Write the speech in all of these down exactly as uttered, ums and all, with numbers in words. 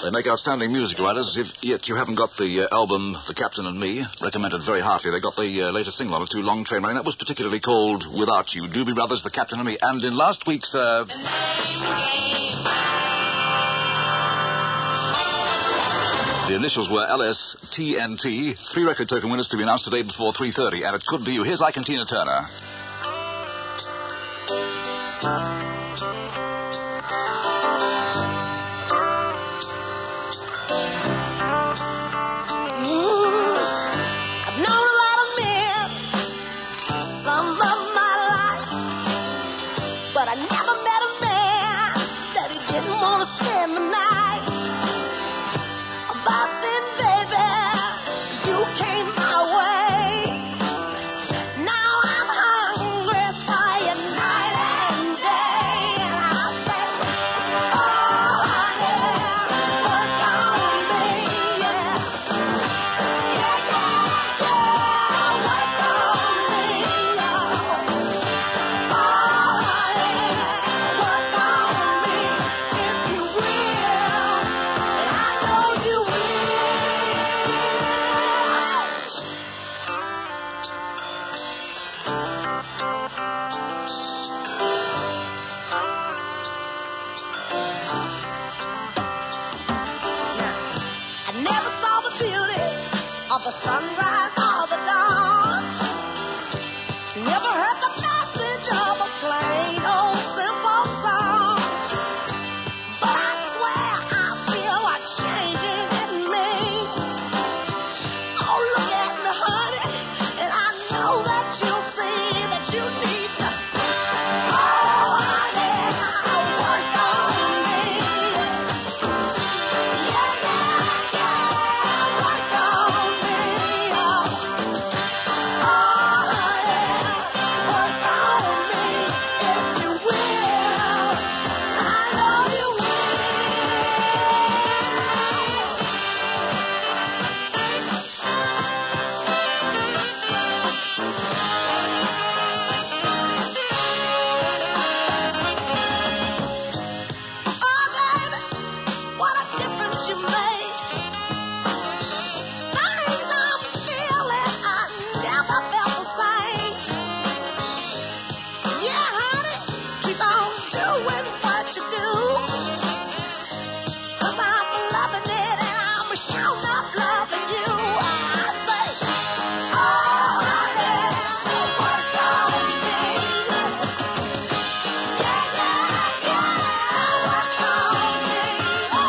They make outstanding music writers, if yet you haven't got the uh, album The Captain and Me. Recommended very heartily. They got the uh, latest single on it, too, Long Train Running. That was particularly called Without You. Doobie Brothers, The Captain and Me. And in last week's... Uh... The initials were L S T N T. Three record token winners to be announced today before three thirty, and it could be you. Here's I Can Tina Turner. But I never met a man that he didn't want to spend the night. But then, baby, you came my way. Now I'm hungry for you night and day. And I say, oh, honey, work on me, yeah. Yeah, yeah, yeah, work on me, yeah. Oh, never saw the beauty of the sunrise or the dawn. Never heard the message of a plain old simple song. But I swear I feel like changing in me. Oh, look at me, honey, and I know that you'll see that you need to. Oh, honey, work on me. Yeah, yeah, yeah. Work on me, oh. Oh, yeah. Work on me if you will. I know you Oh, baby, what a difference you make. Things I'm feeling, I never felt the same. Yeah, honey, keep on doing what you do. 'Cause I'm loving it and I'm sure not loving you. I say, oh, honey, work on me. Yeah, yeah, yeah, work on me. Oh,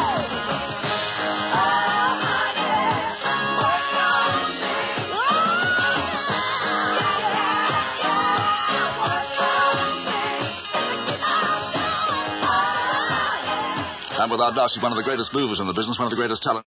honey, work on me. Oh, yeah, yeah, work on me. Keep on doing, oh, yeah. And without doubt, she's one of the greatest movers in the business, one of the greatest talent.